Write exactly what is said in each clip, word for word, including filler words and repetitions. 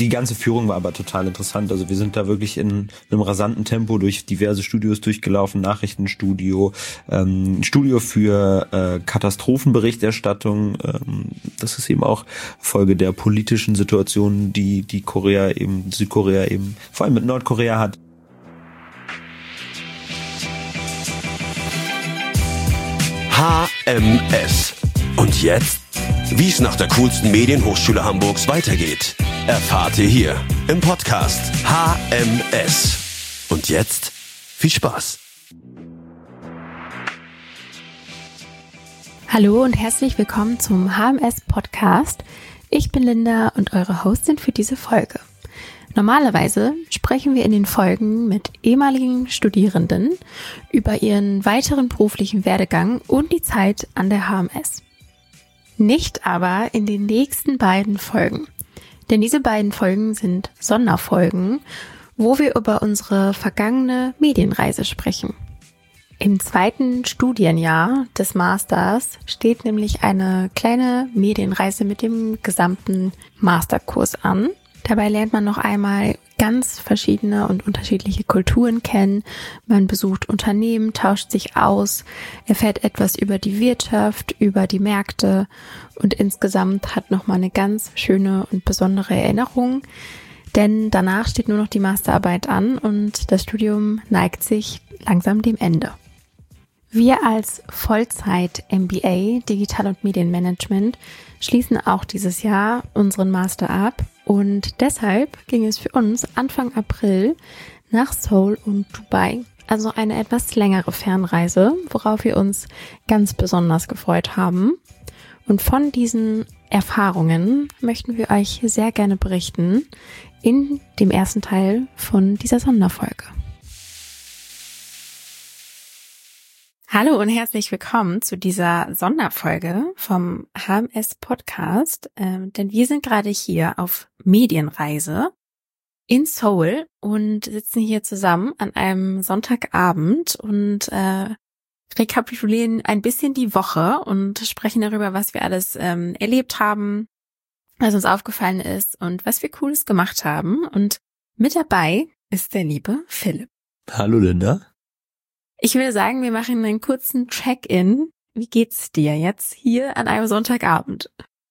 die ganze Führung war aber total interessant. Also wir sind da wirklich in einem rasanten Tempo durch diverse Studios durchgelaufen, Nachrichtenstudio, ähm, Studio für äh, Katastrophenberichterstattung. Ähm, das ist eben auch Folge der politischen Situation, die die Korea eben, Südkorea eben, vor allem mit Nordkorea hat. H M S. Und jetzt? Wie es nach der coolsten Medienhochschule Hamburgs weitergeht, erfahrt ihr hier im Podcast H M S. Und jetzt viel Spaß. Hallo und herzlich willkommen zum H M S Podcast. Ich bin Linda und eure Hostin für diese Folge. Normalerweise sprechen wir in den Folgen mit ehemaligen Studierenden über ihren weiteren beruflichen Werdegang und die Zeit an der H M S. Nicht aber in den nächsten beiden Folgen, denn diese beiden Folgen sind Sonderfolgen, wo wir über unsere vergangene Medienreise sprechen. Im zweiten Studienjahr des Masters steht nämlich eine kleine Medienreise mit dem gesamten Masterkurs an. Dabei lernt man noch einmal ganz verschiedene und unterschiedliche Kulturen kennen. Man besucht Unternehmen, tauscht sich aus, erfährt etwas über die Wirtschaft, über die Märkte und insgesamt hat nochmal eine ganz schöne und besondere Erinnerung. Denn danach steht nur noch die Masterarbeit an und das Studium neigt sich langsam dem Ende. Wir als Vollzeit-M B A Digital- und Medienmanagement schließen auch dieses Jahr unseren Master ab und deshalb ging es für uns Anfang April nach Seoul und Dubai. Also eine etwas längere Fernreise, worauf wir uns ganz besonders gefreut haben. Und von diesen Erfahrungen möchten wir euch sehr gerne berichten in dem ersten Teil von dieser Sonderfolge. Hallo und herzlich willkommen zu dieser Sonderfolge vom H M S Podcast, äh, denn wir sind gerade hier auf Medienreise in Seoul und sitzen hier zusammen an einem Sonntagabend und äh, rekapitulieren ein bisschen die Woche und sprechen darüber, was wir alles ähm, erlebt haben, was uns aufgefallen ist und was wir Cooles gemacht haben. Und mit dabei ist der liebe Philipp. Hallo Linda. Ich würde sagen, wir machen einen kurzen Check-in. Wie geht's dir jetzt hier an einem Sonntagabend?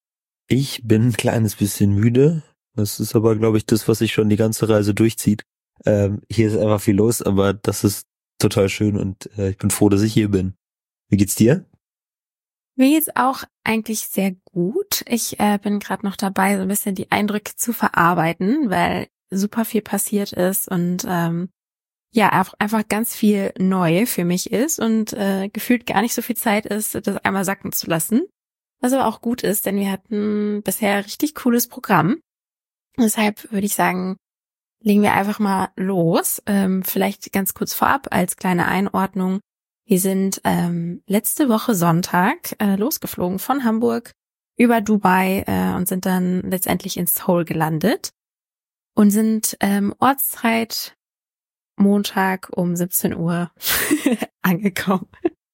Ich bin ein kleines bisschen müde. Das ist aber, glaube ich, das, was sich schon die ganze Reise durchzieht. Ähm, hier ist einfach viel los, aber das ist total schön und äh, ich bin froh, dass ich hier bin. Wie geht's dir? Mir geht's auch eigentlich sehr gut. Ich äh, bin gerade noch dabei, so ein bisschen die Eindrücke zu verarbeiten, weil super viel passiert ist und ähm, ja, einfach ganz viel neu für mich ist und äh, gefühlt gar nicht so viel Zeit ist, das einmal sacken zu lassen. Was aber auch gut ist, denn wir hatten bisher ein richtig cooles Programm. Deshalb würde ich sagen, legen wir einfach mal los. Ähm, vielleicht ganz kurz vorab als kleine Einordnung. Wir sind ähm, letzte Woche Sonntag äh, losgeflogen von Hamburg über Dubai äh, und sind dann letztendlich in Seoul gelandet und sind ähm, Ortszeit Montag um siebzehn Uhr angekommen.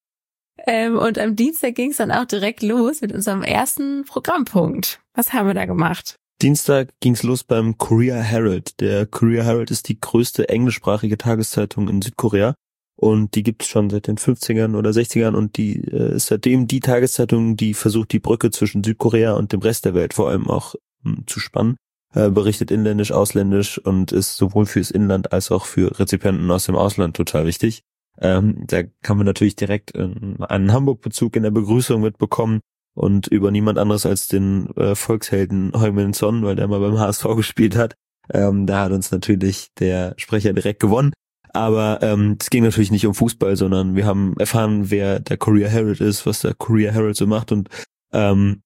Ähm, und am Dienstag ging es dann auch direkt los mit unserem ersten Programmpunkt. Was haben wir da gemacht? Dienstag ging's los beim Korea Herald. Der Korea Herald ist die größte englischsprachige Tageszeitung in Südkorea und die gibt's schon seit den fünfzigern oder sechzigern und die äh, ist seitdem die Tageszeitung, die versucht, die Brücke zwischen Südkorea und dem Rest der Welt vor allem auch mh, zu spannen. Äh, berichtet inländisch, ausländisch und ist sowohl fürs Inland als auch für Rezipienten aus dem Ausland total wichtig. Ähm, da kann man natürlich direkt äh, einen Hamburg-Bezug in der Begrüßung mitbekommen und über niemand anderes als den äh, Volkshelden Heung-min Son, weil der mal beim H S V gespielt hat. Ähm, da hat uns natürlich der Sprecher direkt gewonnen. Aber ähm, es ging natürlich nicht um Fußball, sondern wir haben erfahren, wer der Korea Herald ist, was der Korea Herald so macht und ähm,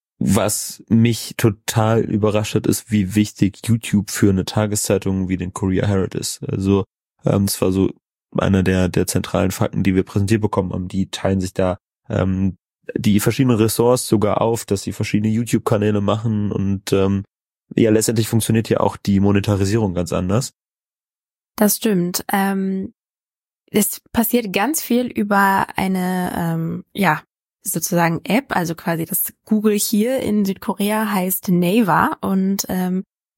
was mich total überrascht hat, ist, wie wichtig YouTube für eine Tageszeitung wie den Korea Herald ist. Also ähm, das war so einer der der zentralen Fakten, die wir präsentiert bekommen haben. Die teilen sich da ähm, die verschiedenen Ressorts sogar auf, dass sie verschiedene YouTube-Kanäle machen und ähm, ja, letztendlich funktioniert ja auch die Monetarisierung ganz anders. Das stimmt. Ähm, es passiert ganz viel über eine ähm, ja sozusagen App, also quasi das Google hier in Südkorea heißt Naver und ähm,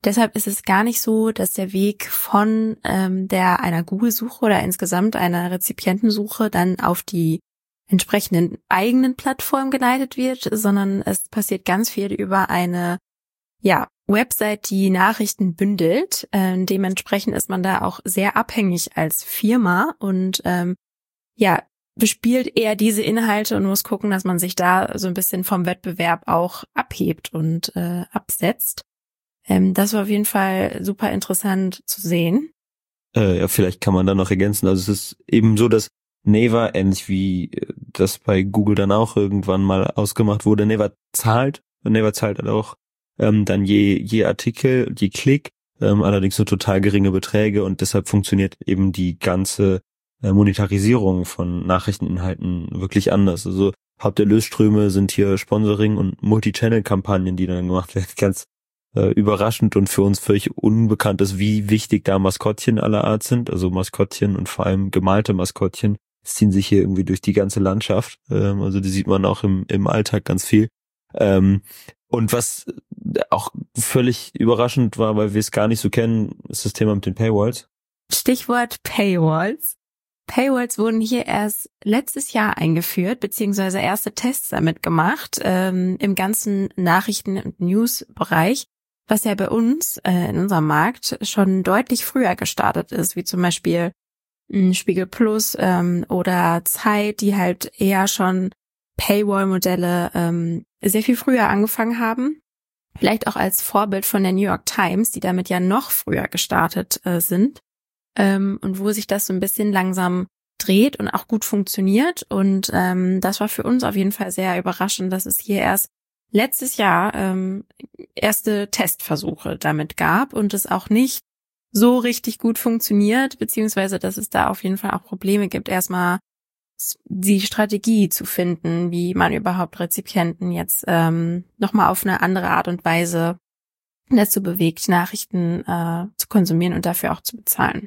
deshalb ist es gar nicht so, dass der Weg von ähm, der einer Google-Suche oder insgesamt einer Rezipientensuche dann auf die entsprechenden eigenen Plattformen geleitet wird, sondern es passiert ganz viel über eine ja Website, die Nachrichten bündelt. Ähm, dementsprechend ist man da auch sehr abhängig als Firma und ähm, ja bespielt eher diese Inhalte und muss gucken, dass man sich da so ein bisschen vom Wettbewerb auch abhebt und äh, absetzt. Ähm, das war auf jeden Fall super interessant zu sehen. Äh, ja, vielleicht kann man da noch ergänzen. Also es ist eben so, dass Naver, ähnlich wie das bei Google dann auch irgendwann mal ausgemacht wurde, Naver zahlt. Naver zahlt halt auch ähm, dann je je Artikel, je Klick, ähm, allerdings nur total geringe Beträge und deshalb funktioniert eben die ganze äh, Monetarisierung von Nachrichteninhalten wirklich anders. Also Haupterlösströme sind hier Sponsoring und Multi-Channel-Kampagnen, die dann gemacht werden. Ganz äh, überraschend und für uns völlig unbekannt ist, wie wichtig da Maskottchen aller Art sind. Also Maskottchen und vor allem gemalte Maskottchen ziehen sich hier irgendwie durch die ganze Landschaft. Ähm, also die sieht man auch im im Alltag ganz viel. Ähm, und was auch völlig überraschend war, weil wir es gar nicht so kennen, ist das Thema mit den Paywalls. Stichwort Paywalls. Paywalls wurden hier erst letztes Jahr eingeführt, beziehungsweise erste Tests damit gemacht, ähm, im ganzen Nachrichten- und News-Bereich, was ja bei uns äh, in unserem Markt schon deutlich früher gestartet ist, wie zum Beispiel mh, Spiegel Plus ähm, oder Zeit, die halt eher schon Paywall-Modelle ähm, sehr viel früher angefangen haben. Vielleicht auch als Vorbild von der New York Times, die damit ja noch früher gestartet äh, sind. Ähm, und wo sich das so ein bisschen langsam dreht und auch gut funktioniert. Und ähm, das war für uns auf jeden Fall sehr überraschend, dass es hier erst letztes Jahr ähm, erste Testversuche damit gab und es auch nicht so richtig gut funktioniert, beziehungsweise dass es da auf jeden Fall auch Probleme gibt, erstmal die Strategie zu finden, wie man überhaupt Rezipienten jetzt ähm, nochmal auf eine andere Art und Weise dazu bewegt, Nachrichten äh, zu konsumieren und dafür auch zu bezahlen.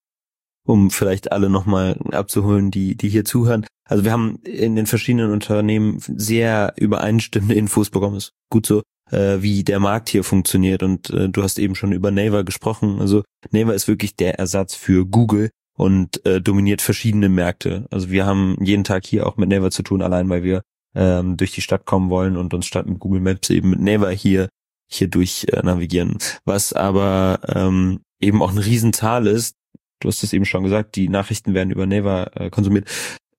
Um vielleicht alle nochmal abzuholen, die die hier zuhören. Also wir haben in den verschiedenen Unternehmen sehr übereinstimmende Infos bekommen. Ist gut so, äh, wie der Markt hier funktioniert. Und äh, du hast eben schon über Naver gesprochen. Also Naver ist wirklich der Ersatz für Google und äh, dominiert verschiedene Märkte. Also wir haben jeden Tag hier auch mit Naver zu tun, allein weil wir ähm, durch die Stadt kommen wollen und uns statt mit Google Maps eben mit Naver hier hier durch äh, navigieren. Was aber ähm, eben auch eine Riesenzahl ist. Du hast es eben schon gesagt, die Nachrichten werden über Naver äh, konsumiert.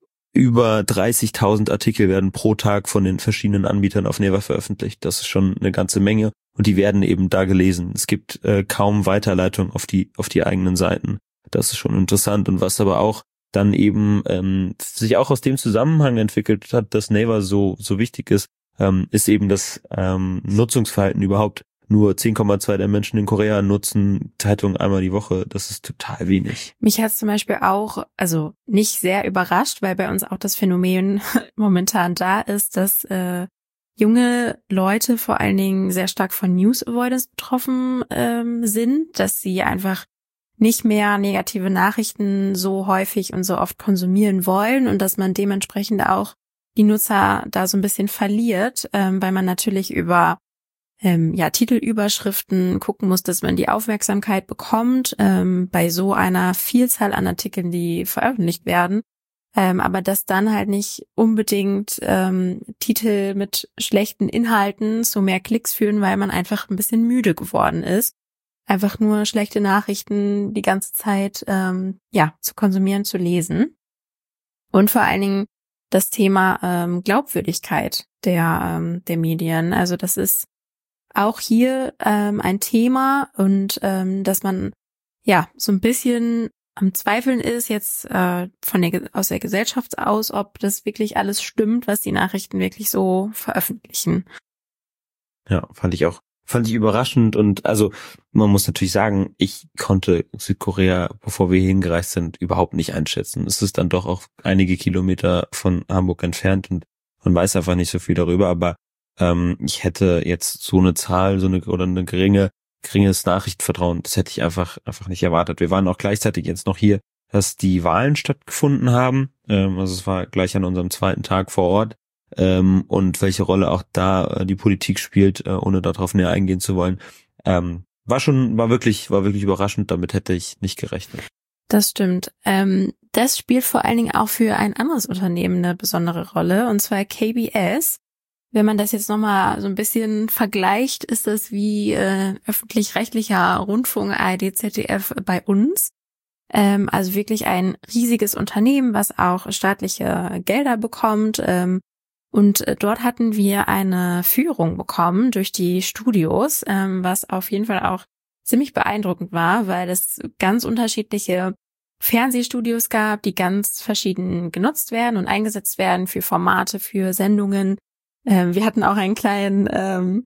Über dreißigtausend Artikel werden pro Tag von den verschiedenen Anbietern auf Naver veröffentlicht. Das ist schon eine ganze Menge und die werden eben da gelesen. Es gibt äh, kaum Weiterleitung auf die auf die eigenen Seiten. Das ist schon interessant und was aber auch dann eben ähm, sich auch aus dem Zusammenhang entwickelt hat, dass Naver so so wichtig ist, ähm, ist eben das ähm, Nutzungsverhalten überhaupt. Nur zehn Komma zwei der Menschen in Korea nutzen Zeitungen einmal die Woche. Das ist total wenig. Mich hat es zum Beispiel auch, also nicht sehr überrascht, weil bei uns auch das Phänomen momentan da ist, dass äh, junge Leute vor allen Dingen sehr stark von News Avoidance betroffen ähm, sind, dass sie einfach nicht mehr negative Nachrichten so häufig und so oft konsumieren wollen und dass man dementsprechend auch die Nutzer da so ein bisschen verliert, ähm, weil man natürlich über ähm, ja Titelüberschriften gucken muss, dass man die Aufmerksamkeit bekommt ähm, bei so einer Vielzahl an Artikeln, die veröffentlicht werden, ähm, aber dass dann halt nicht unbedingt ähm, Titel mit schlechten Inhalten zu mehr Klicks führen, weil man einfach ein bisschen müde geworden ist, einfach nur schlechte Nachrichten die ganze Zeit ähm, ja zu konsumieren, zu lesen. Und vor allen Dingen das Thema ähm, Glaubwürdigkeit der ähm, der Medien. Also das ist auch hier ähm, ein Thema und ähm, dass man ja so ein bisschen am Zweifeln ist jetzt äh, von der aus der Gesellschaft aus, ob das wirklich alles stimmt, was die Nachrichten wirklich so veröffentlichen. Ja, fand ich auch fand ich überraschend und also man muss natürlich sagen, ich konnte Südkorea, bevor wir hier hingereist sind, überhaupt nicht einschätzen. Es ist dann doch auch einige Kilometer von Hamburg entfernt und man weiß einfach nicht so viel darüber, aber ähm, ich hätte jetzt so eine Zahl, so eine oder eine geringe, geringes Nachrichtenvertrauen, das hätte ich einfach einfach nicht erwartet. Wir waren auch gleichzeitig jetzt noch hier, dass die Wahlen stattgefunden haben. Ähm, also es war gleich an unserem zweiten Tag vor Ort. Ähm, und welche Rolle auch da äh, die Politik spielt, äh, ohne darauf näher eingehen zu wollen, ähm, war schon, war wirklich, war wirklich überraschend, damit hätte ich nicht gerechnet. Das stimmt. Ähm, das spielt vor allen Dingen auch für ein anderes Unternehmen eine besondere Rolle, und zwar K B S. Wenn man das jetzt nochmal so ein bisschen vergleicht, ist das wie äh, öffentlich-rechtlicher Rundfunk, A R D, Z D F bei uns. Ähm, also wirklich ein riesiges Unternehmen, was auch staatliche Gelder bekommt. Ähm, und dort hatten wir eine Führung bekommen durch die Studios, ähm, was auf jeden Fall auch ziemlich beeindruckend war, weil es ganz unterschiedliche Fernsehstudios gab, die ganz verschieden genutzt werden und eingesetzt werden für Formate, für Sendungen. Ähm, wir hatten auch einen kleinen ähm,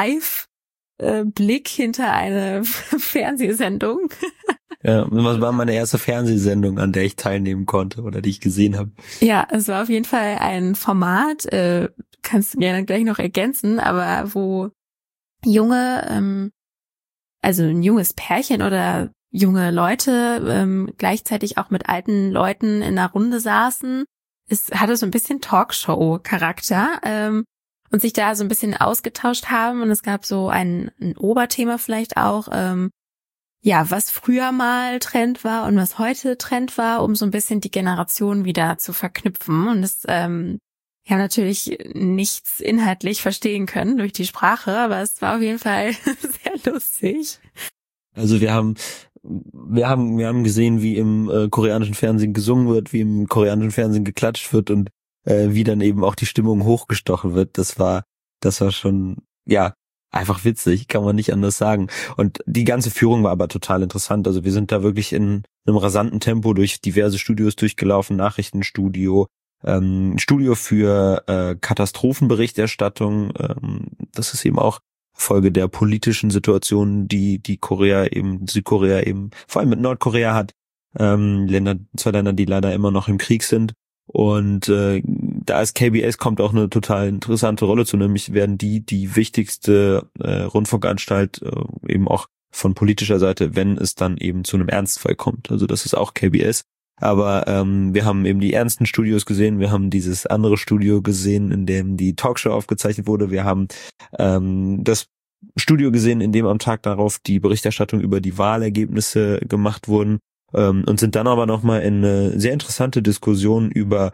Live-Blick hinter eine Fernsehsendung. Ja, was war meine erste Fernsehsendung, an der ich teilnehmen konnte oder die ich gesehen habe? Ja, es war auf jeden Fall ein Format, äh, kannst du gerne gleich noch ergänzen, aber wo junge, ähm, also ein junges Pärchen oder junge Leute ähm, gleichzeitig auch mit alten Leuten in einer Runde saßen. Es hatte so ein bisschen Talkshow-Charakter ähm, und sich da so ein bisschen ausgetauscht haben, und es gab so ein, ein Oberthema vielleicht auch, ähm, ja, was früher mal Trend war und was heute Trend war, um so ein bisschen die Generation wieder zu verknüpfen. Und das, ähm, wir haben natürlich nichts inhaltlich verstehen können durch die Sprache, aber es war auf jeden Fall sehr lustig. Also wir haben wir haben wir haben gesehen, wie im äh, koreanischen Fernsehen gesungen wird, wie im koreanischen Fernsehen geklatscht wird und äh, wie dann eben auch die Stimmung hochgestochen wird. Das war das war schon, ja, einfach witzig, kann man nicht anders sagen. Und die ganze Führung war aber total interessant. Also wir sind da wirklich in einem rasanten Tempo durch diverse Studios durchgelaufen, Nachrichtenstudio, ähm, Studio für äh, Katastrophenberichterstattung. Ähm, das ist eben auch Folge der politischen Situation, die die Korea eben, Südkorea eben, vor allem mit Nordkorea hat. Ähm, Länder, zwei Länder, die leider immer noch im Krieg sind. Und äh, da ist K B S kommt auch eine total interessante Rolle zu, nämlich werden die die wichtigste äh, Rundfunkanstalt äh, eben auch von politischer Seite, wenn es dann eben zu einem Ernstfall kommt. Also das ist auch K B S. Aber ähm, wir haben eben die ernsten Studios gesehen, wir haben dieses andere Studio gesehen, in dem die Talkshow aufgezeichnet wurde, wir haben ähm, das Studio gesehen, in dem am Tag darauf die Berichterstattung über die Wahlergebnisse gemacht wurden, ähm, und sind dann aber nochmal in eine sehr interessante Diskussion über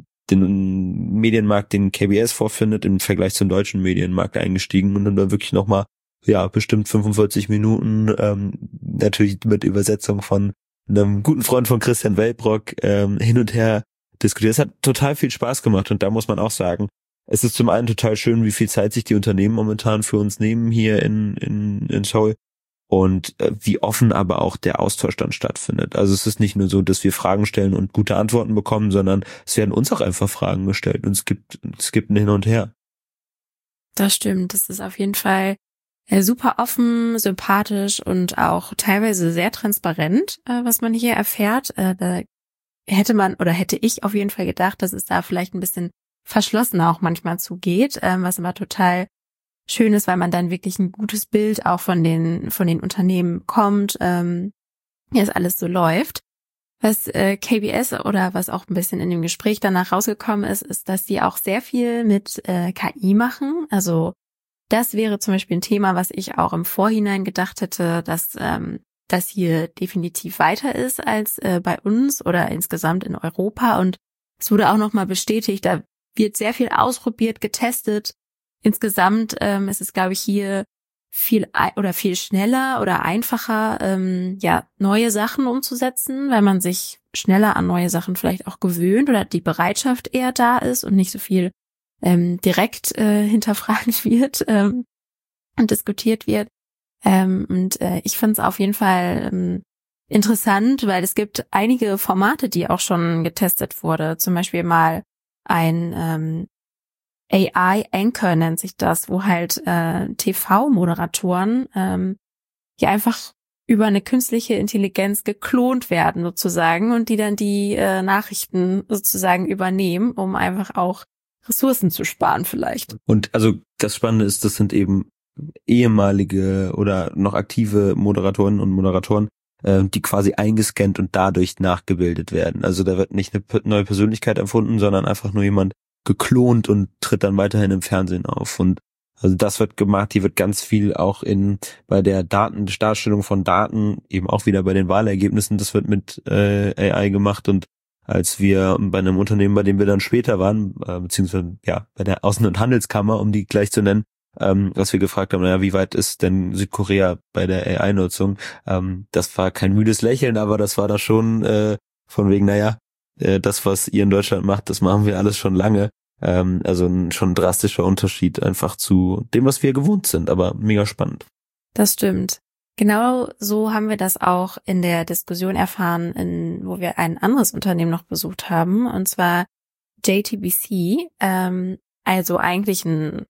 den Medienmarkt, den K B S vorfindet, im Vergleich zum deutschen Medienmarkt eingestiegen und dann da wirklich nochmal, ja, bestimmt fünfundvierzig Minuten, ähm, natürlich mit Übersetzung von einem guten Freund von Christian Welbrock, ähm, hin und her diskutiert. Es hat total viel Spaß gemacht, und da muss man auch sagen, es ist zum einen total schön, wie viel Zeit sich die Unternehmen momentan für uns nehmen hier in in, in Seoul, und äh, wie offen aber auch der Austausch dann stattfindet. Also es ist nicht nur so, dass wir Fragen stellen und gute Antworten bekommen, sondern es werden uns auch einfach Fragen gestellt, und es gibt es gibt ein Hin und Her. Das stimmt, das ist auf jeden Fall äh, super offen, sympathisch und auch teilweise sehr transparent, äh, was man hier erfährt. Äh, da hätte man oder hätte ich auf jeden Fall gedacht, dass es da vielleicht ein bisschen verschlossener auch manchmal zugeht, äh, was aber total schön ist, weil man dann wirklich ein gutes Bild auch von den von den Unternehmen bekommt, ähm, wie es alles so läuft. Was äh, K B S oder was auch ein bisschen in dem Gespräch danach rausgekommen ist, ist, dass sie auch sehr viel mit äh, K I machen. Also das wäre zum Beispiel ein Thema, was ich auch im Vorhinein gedacht hätte, dass ähm, das hier definitiv weiter ist als äh, bei uns oder insgesamt in Europa. Und es wurde auch nochmal bestätigt, da wird sehr viel ausprobiert, getestet. Insgesamt ähm, ist es, glaube ich, hier viel oder viel schneller oder einfacher, ähm, ja, neue Sachen umzusetzen, weil man sich schneller an neue Sachen vielleicht auch gewöhnt oder die Bereitschaft eher da ist und nicht so viel ähm, direkt äh, hinterfragt wird ähm, und diskutiert wird. Ähm, und äh, ich finde es auf jeden Fall ähm, interessant, weil es gibt einige Formate, die auch schon getestet wurde. Zum Beispiel mal ein ähm, A I-Anchor nennt sich das, wo halt äh, T V-Moderatoren ähm, die einfach über eine künstliche Intelligenz geklont werden sozusagen und die dann die äh, Nachrichten sozusagen übernehmen, um einfach auch Ressourcen zu sparen vielleicht. Und also das Spannende ist, das sind eben ehemalige oder noch aktive Moderatorinnen und Moderatoren, äh, die quasi eingescannt und dadurch nachgebildet werden. Also da wird nicht eine neue Persönlichkeit erfunden, sondern einfach nur jemand geklont und tritt dann weiterhin im Fernsehen auf. Und Also das wird gemacht, hier wird ganz viel auch in bei der Daten, Darstellung von Daten, eben auch wieder bei den Wahlergebnissen, das wird mit äh, A I gemacht. Und als wir bei einem Unternehmen, bei dem wir dann später waren, äh, beziehungsweise ja bei der Außen- und Handelskammer, um die gleich zu nennen, ähm, was wir gefragt haben, naja, wie weit ist denn Südkorea bei der A I-Nutzung? Ähm, das war kein müdes Lächeln, aber das war da schon äh, von wegen, naja, äh, das, was ihr in Deutschland macht, das machen wir alles schon lange. Ähm, also ein schon drastischer Unterschied einfach zu dem, was wir gewohnt sind, aber mega spannend. Das stimmt. Genau so haben wir das auch in der Diskussion erfahren, in, wo wir ein anderes Unternehmen noch besucht haben, und zwar J T B C, ähm, also eigentlich ein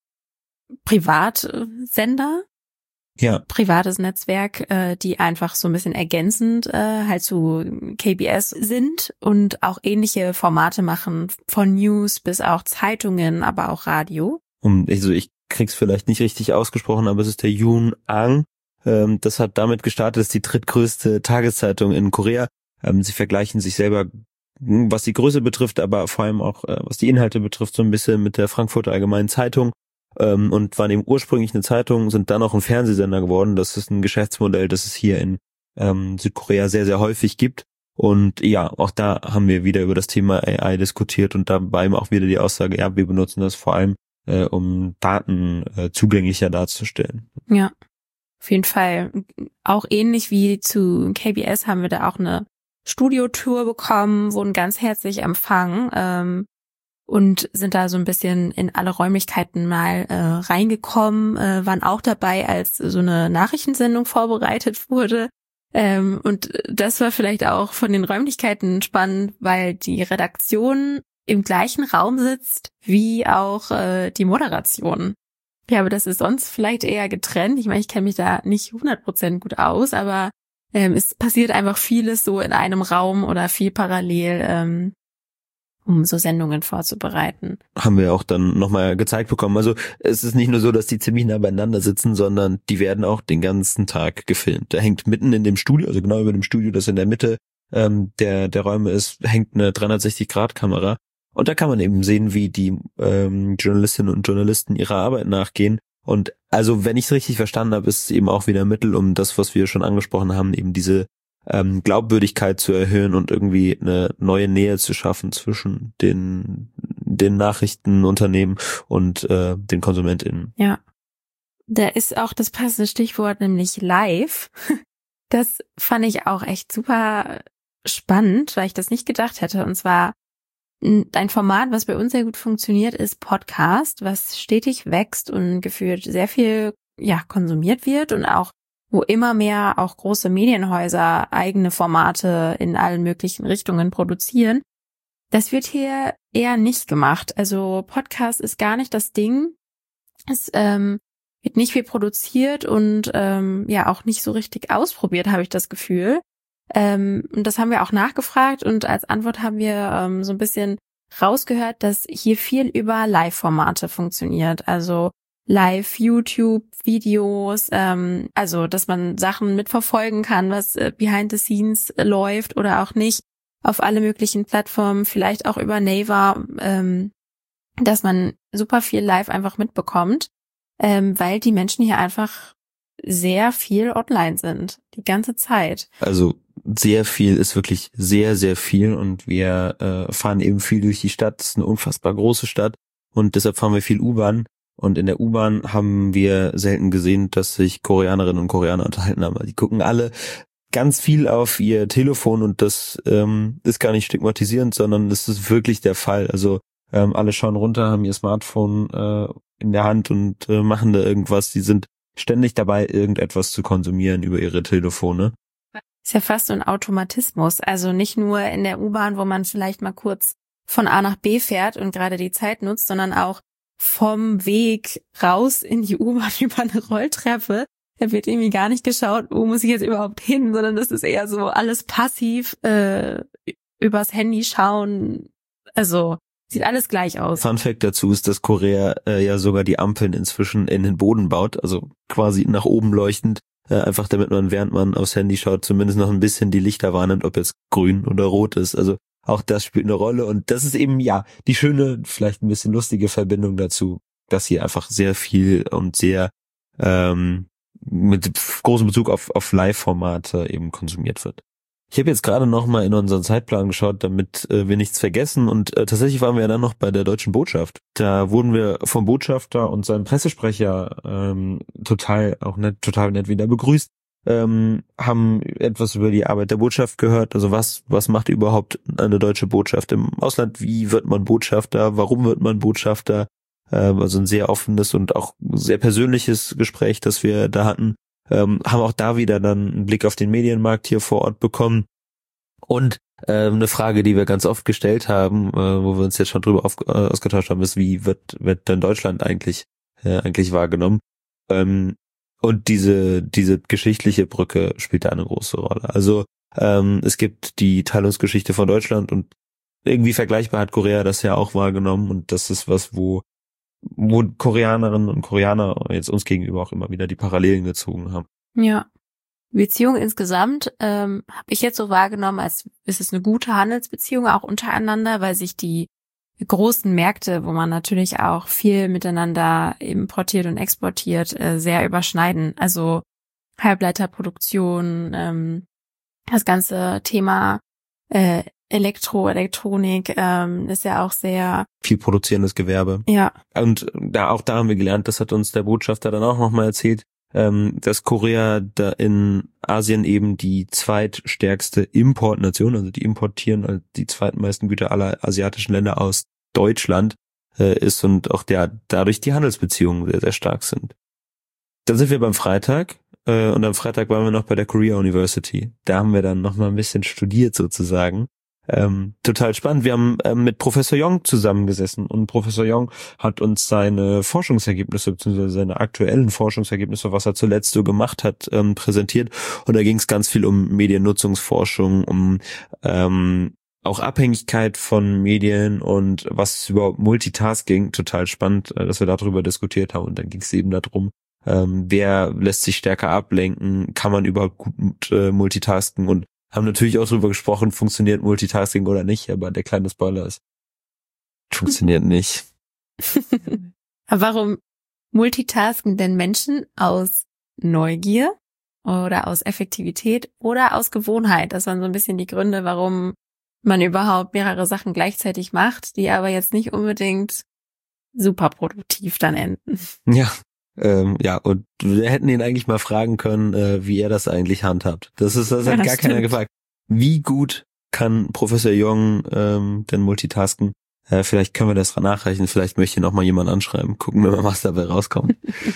Privatsender, ja, privates Netzwerk, äh, die einfach so ein bisschen ergänzend äh, halt zu K B S sind und auch ähnliche Formate machen, von News bis auch Zeitungen, aber auch Radio. Um, also ich krieg's vielleicht nicht richtig ausgesprochen, aber es ist der Yunang. Ähm, das hat damit gestartet, ist die drittgrößte Tageszeitung in Korea. Ähm, sie vergleichen sich selber, was die Größe betrifft, aber vor allem auch, äh, was die Inhalte betrifft, so ein bisschen mit der Frankfurter Allgemeinen Zeitung. Ähm, und waren eben ursprünglich eine Zeitung, sind dann auch ein Fernsehsender geworden. Das ist ein Geschäftsmodell, das es hier in ähm, Südkorea sehr, sehr häufig gibt. Und ja, auch da haben wir wieder über das Thema A I diskutiert und dabei auch wieder die Aussage, ja, wir benutzen das vor allem, äh, um Daten äh, zugänglicher darzustellen. Ja, auf jeden Fall. Auch ähnlich wie zu K B S haben wir da auch eine Studiotour bekommen, wurden ganz herzlich empfangen, ähm, und sind da so ein bisschen in alle Räumlichkeiten mal äh, reingekommen, äh, waren auch dabei, als so eine Nachrichtensendung vorbereitet wurde. Ähm, und das war vielleicht auch von den Räumlichkeiten spannend, weil die Redaktion im gleichen Raum sitzt wie auch äh, die Moderation. Ja, aber das ist sonst vielleicht eher getrennt. Ich meine, ich kenne mich da nicht hundert Prozent gut aus, aber ähm, es passiert einfach vieles so in einem Raum oder viel parallel, ähm, um so Sendungen vorzubereiten. Haben wir auch dann nochmal gezeigt bekommen. Also es ist nicht nur so, dass die ziemlich nah beieinander sitzen, sondern die werden auch den ganzen Tag gefilmt. Da hängt mitten in dem Studio, also genau über dem Studio, das in der Mitte ähm, der der Räume ist, hängt eine dreihundertsechzig Grad Kamera. Und da kann man eben sehen, wie die ähm, Journalistinnen und Journalisten ihrer Arbeit nachgehen. Und also, wenn ich es richtig verstanden habe, ist es eben auch wieder ein Mittel, um das, was wir schon angesprochen haben, eben diese ähm, Glaubwürdigkeit zu erhöhen und irgendwie eine neue Nähe zu schaffen zwischen den den Nachrichtenunternehmen und äh, den KonsumentInnen. Ja, da ist auch das passende Stichwort, nämlich live. Das fand ich auch echt super spannend, weil ich das nicht gedacht hätte. Und zwar ein Format, was bei uns sehr gut funktioniert, ist Podcast, was stetig wächst und gefühlt sehr viel ja konsumiert wird und auch wo immer mehr auch große Medienhäuser eigene Formate in allen möglichen Richtungen produzieren. Das wird hier eher nicht gemacht. Also Podcast ist gar nicht das Ding. Es ähm, wird nicht viel produziert und ähm, ja auch nicht so richtig ausprobiert, habe ich das Gefühl. Ähm, und das haben wir auch nachgefragt und als Antwort haben wir ähm, so ein bisschen rausgehört, dass hier viel über Live-Formate funktioniert. Also Live-YouTube-Videos, ähm, also dass man Sachen mitverfolgen kann, was äh, behind the scenes äh, läuft oder auch nicht, auf alle möglichen Plattformen, vielleicht auch über Naver, ähm, dass man super viel live einfach mitbekommt, ähm, weil die Menschen hier einfach sehr viel online sind, die ganze Zeit. Also sehr viel ist wirklich sehr, sehr viel und wir äh, fahren eben viel durch die Stadt. Es ist eine unfassbar große Stadt und deshalb fahren wir viel U-Bahn. Und in der U-Bahn haben wir selten gesehen, dass sich Koreanerinnen und Koreaner unterhalten haben. Die gucken alle ganz viel auf ihr Telefon und das ähm, ist gar nicht stigmatisierend, sondern das ist wirklich der Fall. Also ähm, alle schauen runter, haben ihr Smartphone äh, in der Hand und äh, machen da irgendwas. Die sind ständig dabei, irgendetwas zu konsumieren über ihre Telefone. Ist ja fast so ein Automatismus. Also nicht nur in der U-Bahn, wo man vielleicht mal kurz von A nach B fährt und gerade die Zeit nutzt, sondern auch vom Weg raus in die U-Bahn über eine Rolltreppe. Da wird irgendwie gar nicht geschaut, wo muss ich jetzt überhaupt hin, sondern das ist eher so alles passiv, äh, übers Handy schauen. Also sieht alles gleich aus. Fun Fact dazu ist, dass Korea äh, ja sogar die Ampeln inzwischen in den Boden baut, also quasi nach oben leuchtend, äh, einfach damit man, während man aufs Handy schaut, zumindest noch ein bisschen die Lichter wahrnimmt, ob jetzt grün oder rot ist. Also auch das spielt eine Rolle und das ist eben, ja, die schöne, vielleicht ein bisschen lustige Verbindung dazu. dass hier einfach sehr viel und sehr ähm, mit großem Bezug auf, auf Live-Formate eben konsumiert wird. Ich habe jetzt gerade noch mal in unseren Zeitplan geschaut, damit äh, wir nichts vergessen, und äh, tatsächlich waren wir ja dann noch bei der Deutschen Botschaft. Da wurden wir vom Botschafter und seinem Pressesprecher ähm, total auch nett, total nett wieder begrüßt, ähm, haben etwas über die Arbeit der Botschaft gehört, also was was macht überhaupt eine deutsche Botschaft im Ausland, wie wird man Botschafter, warum wird man Botschafter, äh, also ein sehr offenes und auch sehr persönliches Gespräch, das wir da hatten. Ähm, haben auch da wieder dann einen Blick auf den Medienmarkt hier vor Ort bekommen. Und äh, eine Frage, die wir ganz oft gestellt haben, äh, wo wir uns jetzt schon drüber auf, äh, ausgetauscht haben, ist, wie wird wird denn Deutschland eigentlich äh, eigentlich wahrgenommen? Ähm, und diese diese geschichtliche Brücke spielt da eine große Rolle. Also ähm, es gibt die Teilungsgeschichte von Deutschland, und irgendwie vergleichbar hat Korea das ja auch wahrgenommen, und das ist was, wo wo Koreanerinnen und Koreaner jetzt uns gegenüber auch immer wieder die Parallelen gezogen haben. Ja. Beziehung insgesamt ähm, habe ich jetzt so wahrgenommen, als ist es eine gute Handelsbeziehung auch untereinander, weil sich die großen Märkte, wo man natürlich auch viel miteinander importiert und exportiert, äh, sehr überschneiden. Also Halbleiterproduktion, ähm, das ganze Thema äh, Elektro, Elektronik ähm, ist ja auch sehr viel produzierendes Gewerbe. Ja. Und da auch da haben wir gelernt, das hat uns der Botschafter dann auch nochmal erzählt, ähm, dass Korea da in Asien eben die zweitstärkste Importnation, also die importieren die zweitmeisten Güter aller asiatischen Länder aus Deutschland äh, ist, und auch der dadurch die Handelsbeziehungen sehr, sehr stark sind. Dann sind wir beim Freitag. äh, und am Freitag waren wir noch bei der Korea University. Da haben wir dann nochmal ein bisschen studiert sozusagen. Ähm, total spannend. Wir haben ähm, mit Professor Yong zusammengesessen, und Professor Yong hat uns seine Forschungsergebnisse bzw. seine aktuellen Forschungsergebnisse, was er zuletzt so gemacht hat, ähm, präsentiert. Und da ging es ganz viel um Mediennutzungsforschung, um ähm, auch Abhängigkeit von Medien und was überhaupt Multitasking. Total spannend, äh, dass wir darüber diskutiert haben. Und dann ging es eben darum, ähm, wer lässt sich stärker ablenken, kann man überhaupt gut äh, multitasken, und haben natürlich auch darüber gesprochen, funktioniert Multitasking oder nicht, aber der kleine Spoiler ist, funktioniert nicht. Aber warum multitasken denn Menschen? Aus Neugier oder aus Effektivität oder aus Gewohnheit? Das waren so ein bisschen die Gründe, warum man überhaupt mehrere Sachen gleichzeitig macht, die aber jetzt nicht unbedingt super produktiv dann enden. Ja. Ähm, ja, und wir hätten ihn eigentlich mal fragen können, äh, wie er das eigentlich handhabt. Das ist, das hat ja, das gar stimmt. keiner gefragt. Wie gut kann Professor Yong ähm, denn multitasken? Äh, vielleicht können wir das nachreichen, vielleicht möchte noch mal jemand anschreiben. Gucken wir mal, was dabei rauskommt.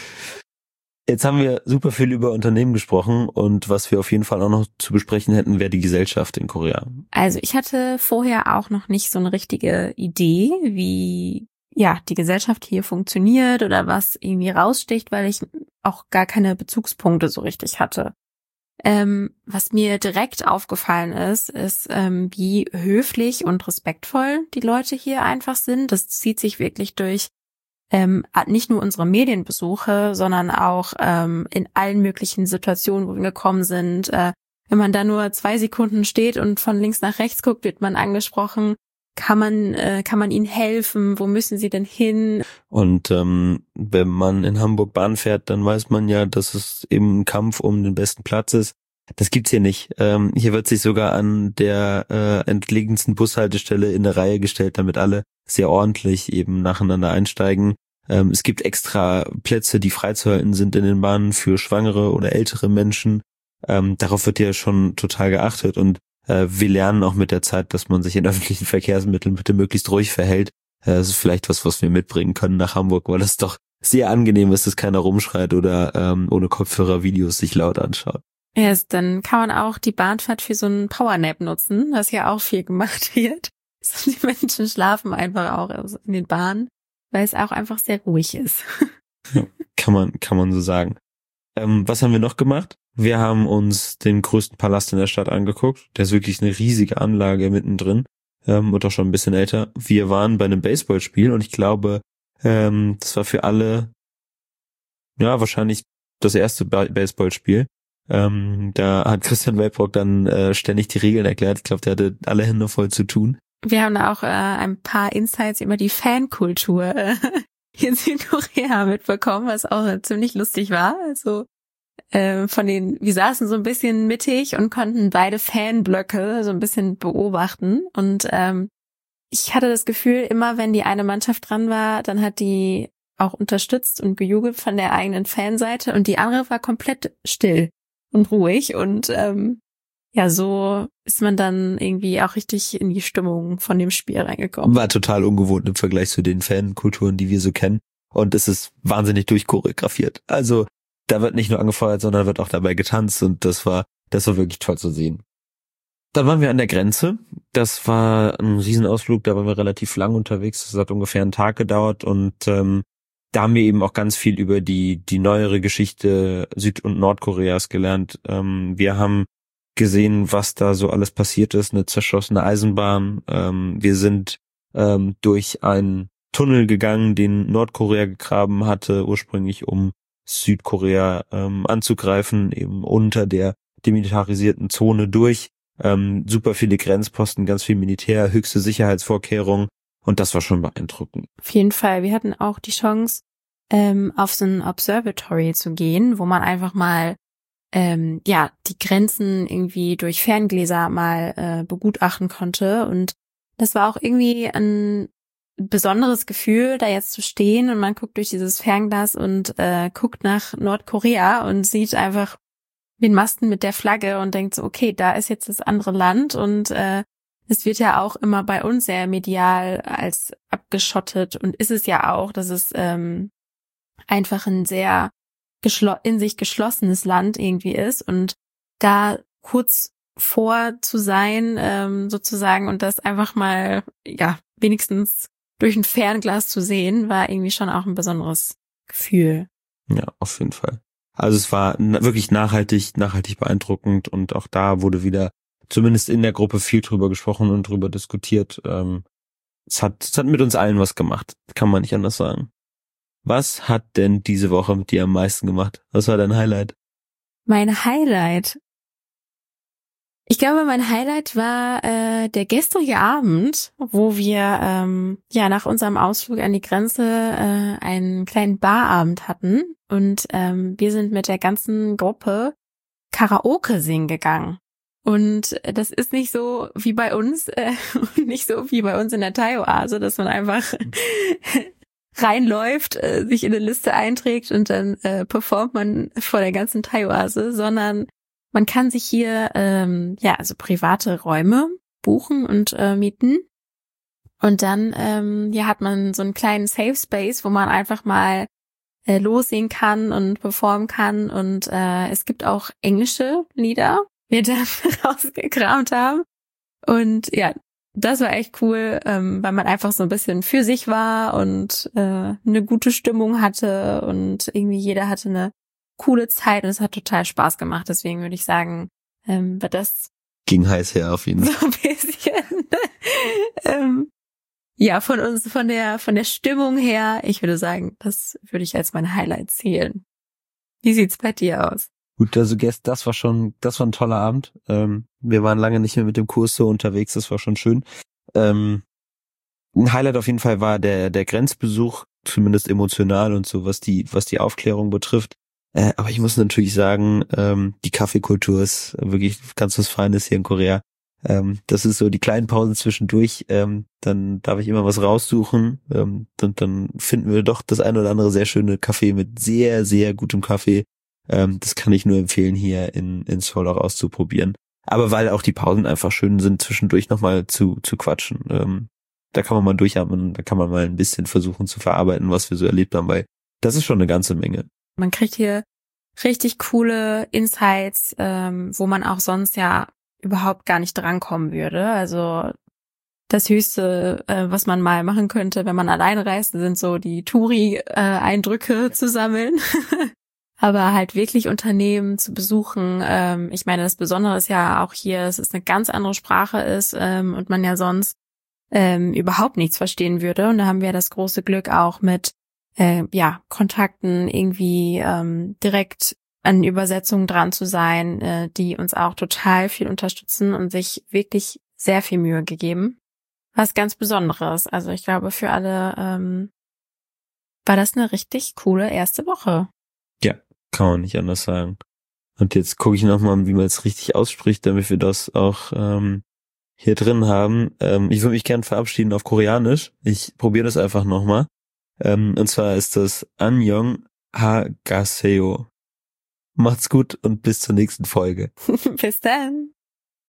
Jetzt haben wir super viel über Unternehmen gesprochen, und was wir auf jeden Fall auch noch zu besprechen hätten, wäre die Gesellschaft in Korea. Also ich hatte vorher auch noch nicht so eine richtige Idee, wie ja die Gesellschaft hier funktioniert oder was irgendwie raussticht, weil ich auch gar keine Bezugspunkte so richtig hatte. Ähm, was mir direkt aufgefallen ist, ist, ähm, wie höflich und respektvoll die Leute hier einfach sind. Das zieht sich wirklich durch ähm, nicht nur unsere Medienbesuche, sondern auch ähm, in allen möglichen Situationen, wo wir gekommen sind. Äh, wenn man da nur zwei Sekunden steht und von links nach rechts guckt, wird man angesprochen. Kann man äh, kann man ihnen helfen? Wo müssen sie denn hin? Und ähm, wenn man in Hamburg Bahn fährt, dann weiß man ja, dass es eben ein Kampf um den besten Platz ist. Das gibt's hier nicht. Ähm, hier wird sich sogar an der äh, entlegensten Bushaltestelle in eine Reihe gestellt, damit alle sehr ordentlich eben nacheinander einsteigen. Ähm, es gibt extra Plätze, die freizuhalten sind in den Bahnen für schwangere oder ältere Menschen. Ähm, darauf wird ja schon total geachtet, und wir lernen auch mit der Zeit, dass man sich in öffentlichen Verkehrsmitteln bitte möglichst ruhig verhält. Das ist vielleicht was, was wir mitbringen können nach Hamburg, weil es doch sehr angenehm ist, dass keiner rumschreit oder ähm, ohne Kopfhörer Videos sich laut anschaut. Ja, yes, dann kann man auch die Bahnfahrt für so einen Powernap nutzen, was ja auch viel gemacht wird. Die Menschen schlafen einfach auch in den Bahnen, weil es auch einfach sehr ruhig ist. Ja, kann man, kann man so sagen. Ähm, was haben wir noch gemacht? Wir haben uns den größten Palast in der Stadt angeguckt. Der ist wirklich eine riesige Anlage mittendrin ähm, und auch schon ein bisschen älter. Wir waren bei einem Baseballspiel, und ich glaube, ähm, das war für alle ja wahrscheinlich das erste ba- Baseballspiel. Ähm, da hat Christian Welbrock dann äh, ständig die Regeln erklärt. Ich glaube, der hatte alle Hände voll zu tun. Wir haben da auch äh, ein paar Insights über die Fankultur äh, in Südkorea mitbekommen, was auch ziemlich lustig war. Also äh, von den, wir saßen so ein bisschen mittig und konnten beide Fanblöcke so ein bisschen beobachten. Und ähm, ich hatte das Gefühl, immer wenn die eine Mannschaft dran war, dann hat die auch unterstützt und gejubelt von der eigenen Fanseite und die andere war komplett still und ruhig. Und ähm, ja, so ist man dann irgendwie auch richtig in die Stimmung von dem Spiel reingekommen. War total ungewohnt im Vergleich zu den Fankulturen, die wir so kennen. Und es ist wahnsinnig durchchoreografiert. Also da wird nicht nur angefeuert, sondern wird auch dabei getanzt und das war, das war wirklich toll zu sehen. Dann waren wir an der Grenze. Das war ein Riesenausflug, da waren wir relativ lang unterwegs. Das hat ungefähr einen Tag gedauert und ähm, da haben wir eben auch ganz viel über die die neuere Geschichte Süd- und Nordkoreas gelernt. Ähm, wir haben gesehen, was da so alles passiert ist, eine zerschossene Eisenbahn. Ähm, wir sind ähm, durch einen Tunnel gegangen, den Nordkorea gegraben hatte, ursprünglich um Südkorea ähm, anzugreifen, eben unter der demilitarisierten Zone durch. Ähm, super viele Grenzposten, ganz viel Militär, höchste Sicherheitsvorkehrungen und das war schon beeindruckend. Auf jeden Fall. Wir hatten auch die Chance, ähm, auf so ein Observatory zu gehen, wo man einfach mal ähm, ja die Grenzen irgendwie durch Ferngläser mal äh, begutachten konnte und das war auch irgendwie ein besonderes Gefühl, da jetzt zu stehen und man guckt durch dieses Fernglas und äh, guckt nach Nordkorea und sieht einfach den Masten mit der Flagge und denkt so, okay, da ist jetzt das andere Land und äh, es wird ja auch immer bei uns sehr medial als abgeschottet und ist es ja auch, dass es ähm, einfach ein sehr geschlo- in sich geschlossenes Land irgendwie ist und da kurz vor zu sein ähm, sozusagen und das einfach mal, ja, wenigstens durch ein Fernglas zu sehen, war irgendwie schon auch ein besonderes Gefühl. Ja, auf jeden Fall. Also es war wirklich nachhaltig, nachhaltig beeindruckend und auch da wurde wieder zumindest in der Gruppe viel drüber gesprochen und drüber diskutiert. Ähm, es hat, es hat mit uns allen was gemacht, kann man nicht anders sagen. Was hat denn diese Woche mit dir am meisten gemacht? Was war dein Highlight? Mein Highlight? Ich glaube, mein Highlight war äh, der gestrige Abend, wo wir ähm, ja nach unserem Ausflug an die Grenze äh, einen kleinen Barabend hatten und ähm, wir sind mit der ganzen Gruppe Karaoke singen gegangen. Und das ist nicht so wie bei uns, äh, nicht so wie bei uns in der Thai-Oase, dass man einfach reinläuft, äh, sich in eine Liste einträgt und dann äh, performt man vor der ganzen Thai-Oase, sondern man kann sich hier ähm, ja also private Räume buchen und äh, mieten und dann ähm, ja hat man so einen kleinen Safe Space, wo man einfach mal äh, lossingen kann und performen kann und äh, es gibt auch englische Lieder, die wir dann rausgekramt haben und ja, das war echt cool, ähm, weil man einfach so ein bisschen für sich war und äh, eine gute Stimmung hatte und irgendwie jeder hatte eine coole Zeit und es hat total Spaß gemacht. Deswegen würde ich sagen, ähm, war das ging heiß her auf jeden Fall. So ein bisschen ähm, ja von uns, von der von der Stimmung her. Ich würde sagen, das würde ich als mein Highlight zählen. Wie sieht's bei dir aus? Gut, also Guest, das war schon, das war ein toller Abend. Ähm, wir waren lange nicht mehr mit dem Kurs so unterwegs, das war schon schön. Ähm, ein Highlight auf jeden Fall war der der Grenzbesuch, zumindest emotional und so, was die was die Aufklärung betrifft. Äh, aber ich muss natürlich sagen, ähm, die Kaffeekultur ist wirklich ganz was Feines hier in Korea. Ähm, das ist so die kleinen Pausen zwischendurch. Ähm, dann darf ich immer was raussuchen ähm, und dann finden wir doch das ein oder andere sehr schöne Kaffee mit sehr, sehr gutem Kaffee. Ähm, das kann ich nur empfehlen, hier in, in Seoul auch auszuprobieren. Aber weil auch die Pausen einfach schön sind, zwischendurch nochmal zu, zu quatschen. Ähm, da kann man mal durchatmen, da kann man mal ein bisschen versuchen zu verarbeiten, was wir so erlebt haben, weil das ist schon eine ganze Menge. Man kriegt hier richtig coole Insights, ähm, wo man auch sonst ja überhaupt gar nicht drankommen würde. Also das Höchste, äh, was man mal machen könnte, wenn man alleine reist, sind so die Touri-Eindrücke äh, zu sammeln. Aber halt wirklich Unternehmen zu besuchen, ähm, ich meine, das Besondere ist ja auch hier, dass es eine ganz andere Sprache ist ähm, und man ja sonst ähm, überhaupt nichts verstehen würde. Und da haben wir das große Glück auch mit äh, ja Kontakten irgendwie ähm, direkt an Übersetzungen dran zu sein, äh, die uns auch total viel unterstützen und sich wirklich sehr viel Mühe gegeben. Was ganz Besonderes. Also ich glaube, für alle ähm, war das eine richtig coole erste Woche. Ja, kann man nicht anders sagen. Und jetzt gucke ich nochmal, wie man es richtig ausspricht, damit wir das auch ähm, hier drin haben. Ähm, ich würde mich gern verabschieden auf Koreanisch. Ich probiere das einfach nochmal. Ähm, und zwar ist das Annyeong hagaseo. Macht's gut und bis zur nächsten Folge. Bis dann.